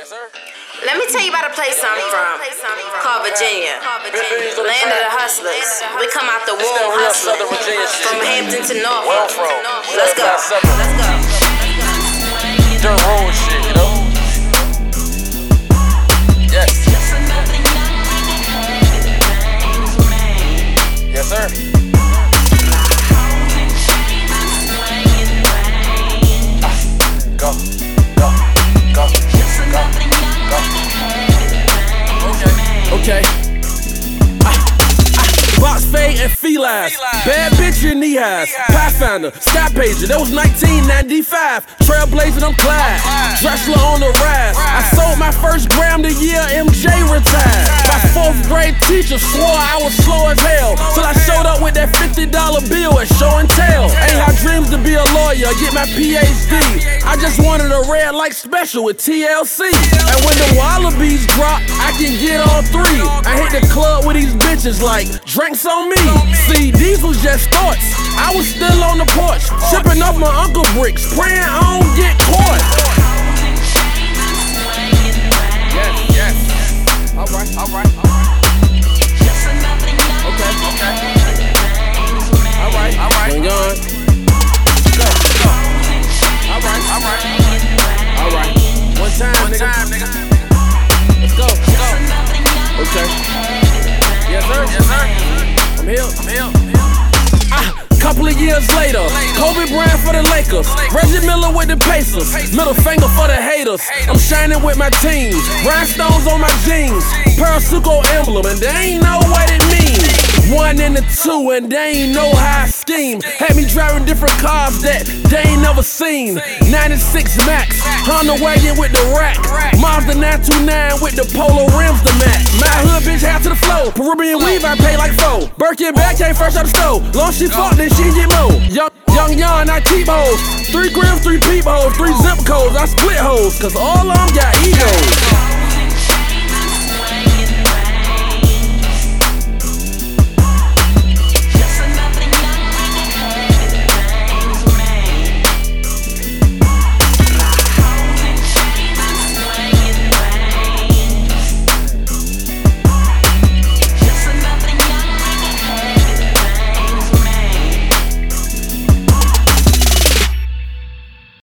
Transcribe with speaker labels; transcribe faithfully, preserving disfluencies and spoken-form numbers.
Speaker 1: Yes, sir.
Speaker 2: Let me tell you about a place I'm from, called Virginia. Land of the hustlers. We come out the womb hustling. From Hampton to Norfolk. Let's go. Let's go.
Speaker 1: Dirt road shit, you know? Yes. Yes, sir. Go, go, go, go, go.
Speaker 3: Okay. Ah, ah, Box Fade and Felines. Bad bitch in knee highs. Pathfinder, Sky Pager. That was nineteen ninety-five. Trailblazing, I'm Clyde. Drexler on the rise. I sold my first gram the year M J retired. My fourth grade teacher swore I was slow as hell, till I showed up with that fifty dollar bill at show and tell. Ain't had dreams to be a lawyer, get my P H D. I just wanted a red light special with T L C. And when the Wallabies drop, I can get all three. I hit the club with these bitches like drinks on me. See, these was just thoughts. I was still on the porch, shipping off my uncle bricks, praying I don't get caught.
Speaker 1: Yes, yes. Alright, alright, alright.
Speaker 3: Okay,
Speaker 1: Okay.
Speaker 3: alright, alright. When gone.
Speaker 1: Go, go.
Speaker 3: Alright,
Speaker 1: Alright.
Speaker 3: alright. One time,
Speaker 1: One
Speaker 3: nigga.
Speaker 1: time, nigga.
Speaker 3: Let's go.
Speaker 1: Let's go.
Speaker 3: Okay. Yes, sir.
Speaker 1: Yes, sir.
Speaker 3: I'm here.
Speaker 1: I'm here.
Speaker 3: Ah, couple of years later, Kobe Bryant for the Lakers, Reggie Miller with the Pacers, middle finger for the haters. I'm shining with my team, rhinestones on my jeans, Parasuco emblem, and they ain't know what it means. One and the two, and they ain't know how I scheme. Had me driving different cars that they ain't never seen. ninety-six Max, Honda wagon with the rack, Mazda nine two nine with the polo rims to match. My hood bitch half to the flow, Peruvian weave I pay like four. Birkin bag came fresh out the stove, long she fuck then she get more. Young, young, young, I keep hoes. Three grills, three peep hoes, three zip codes, I split hoes, cause all of them got egos.